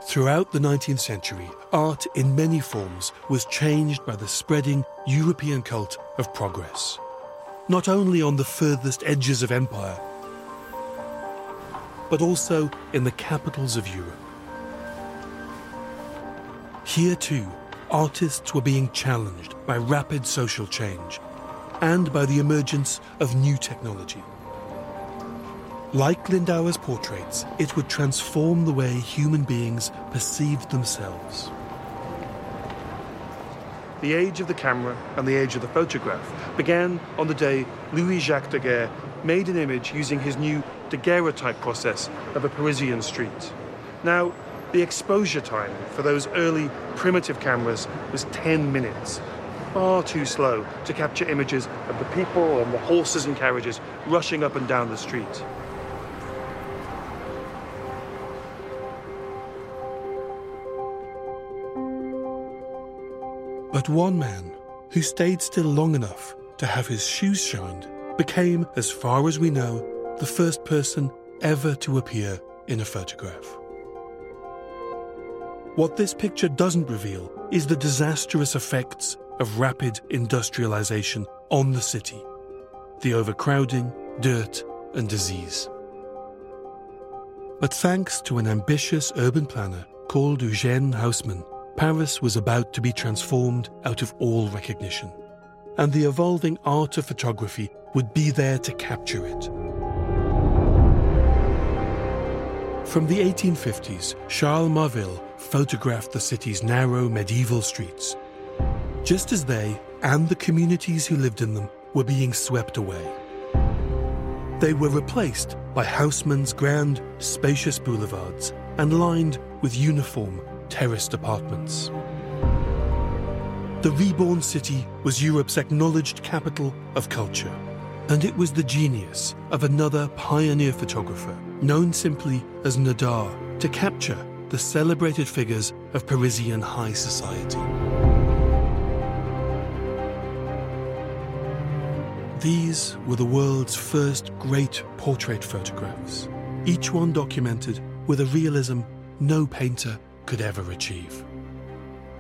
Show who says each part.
Speaker 1: Throughout the 19th century, art in many forms was changed by the spreading European cult of progress. Not only on the furthest edges of empire, but also in the capitals of Europe. Here too, artists were being challenged by rapid social change and by the emergence of new technology. Like Lindauer's portraits, it would transform the way human beings perceived themselves. The age of the camera and the age of the photograph began on the day Louis-Jacques Daguerre made an image using his new daguerreotype process of a Parisian street. Now, the exposure time for those early primitive cameras was 10 minutes, far too slow to capture images of the people and the horses and carriages rushing up and down the street. But one man, who stayed still long enough to have his shoes shined, became, as far as we know, the first person ever to appear in a photograph. What this picture doesn't reveal is the disastrous effects of rapid industrialization on the city, the overcrowding, dirt, and disease. But thanks to an ambitious urban planner called Eugène Haussmann, Paris was about to be transformed out of all recognition, and the evolving art of photography would be there to capture it. From the 1850s, Charles Marville photographed the city's narrow medieval streets, just as they and the communities who lived in them were being swept away. They were replaced by Haussmann's grand, spacious boulevards and lined with uniform, terraced apartments. The reborn city was Europe's acknowledged capital of culture, and it was the genius of another pioneer photographer, known simply as Nadar, to capture the celebrated figures of Parisian high society. These were the world's first great portrait photographs, each one documented with a realism no painter could ever achieve.